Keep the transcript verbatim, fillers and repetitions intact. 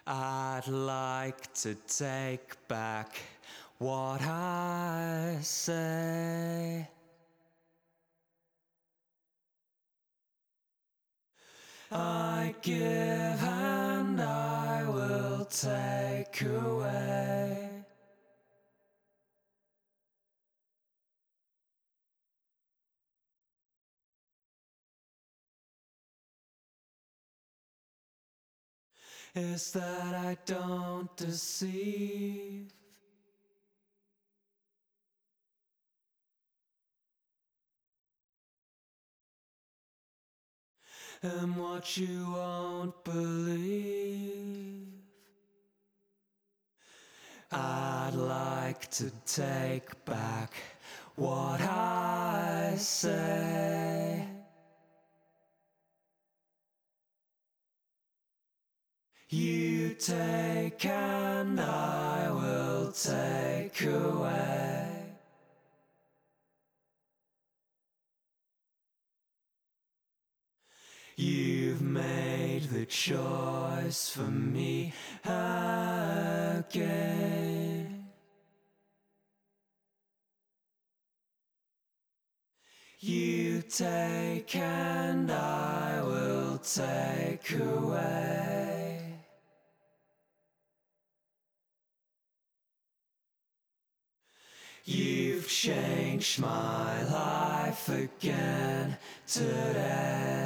I'd like to take back what I say. I give and I will take away. Is that I don't deceive. And what you won't believe. I'd like to take back what I say. You take and I will take away. You've made the choice for me again. You take and I will take away. You've changed my life again today.